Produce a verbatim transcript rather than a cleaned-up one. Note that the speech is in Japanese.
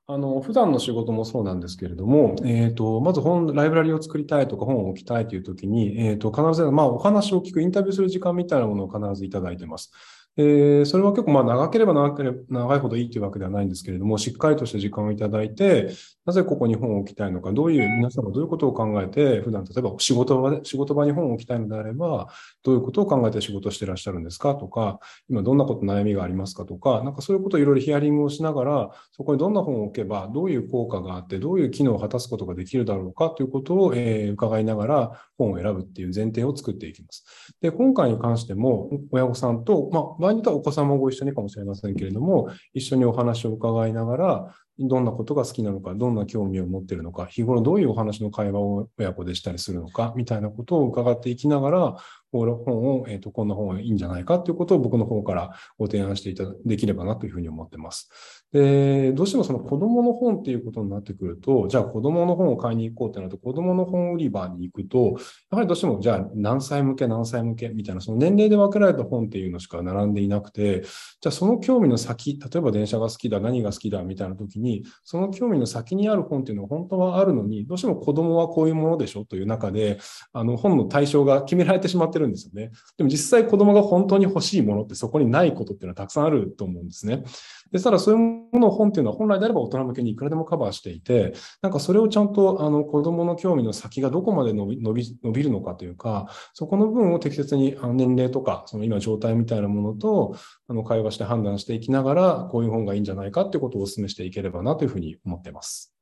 あの、普段の仕事もそうなんですけれども、えっと、まず本、ライブラリを作りたいとか本を置きたいというときに、えっと、必ず、まあ、お話を聞く、インタビューする時間みたいなものを必ずいただいています。えーそれは結構、まあ、長ければ長ければ長いほどいいというわけではないんですけれども、しっかりとした時間をいただいて、なぜここに本を置きたいのか、どういう、皆さんがどういうことを考えて、普段、例えば仕事場で、仕事場に本を置きたいのであれば、どういうことを考えて仕事をしていらっしゃるんですかとか、今どんなこと悩みがありますかとか、なんかそういうことをいろいろヒアリングをしながら、そこにどんな本を置けば、どういう効果があって、どういう機能を果たすことができるだろうかということを、えー伺いながら本を選ぶっていう前提を作っていきます。で、今回に関しても、親御さんと、まあ、場合によってはお子さんもご一緒にかもしれませんけれども、一緒にお話を伺いながら、どんなことが好きなのか、どんな興味を持っているのか、日頃どういうお話の会話を親子でしたりするのか、みたいなことを伺っていきながら、本を、えっと、こんな本はいいんじゃないかということを僕の方からご提案していただできればなというふうに思ってます。で、どうしてもその子供の本っていうことになってくると、じゃあ子供の本を買いに行こうってなると、子供の本売り場に行くと、やはりどうしてもじゃあ何歳向け何歳向けみたいな、その年齢で分けられた本っていうのしか並んでいなくて、じゃあその興味の先、例えば電車が好きだ、何が好きだみたいな時に、その興味の先にある本っていうのは本当はあるのに、どうしても子供はこういうものでしょという中で、あの本の対象が決められてしまってるんですよね。でも実際子供が本当に欲しいものってそこにないことっていうのはたくさんあると思うんですね。で、ただそういうものを本っていうのは本来であれば大人向けにいくらでもカバーしていて、なんかそれをちゃんとあの子供の興味の先がどこまで伸び伸び伸びるのかというか、そこの部分を適切にあの年齢とか、その今状態みたいなものとあの会話して判断していきながら、こういう本がいいんじゃないかということをお勧めしていければなというふうに思っています。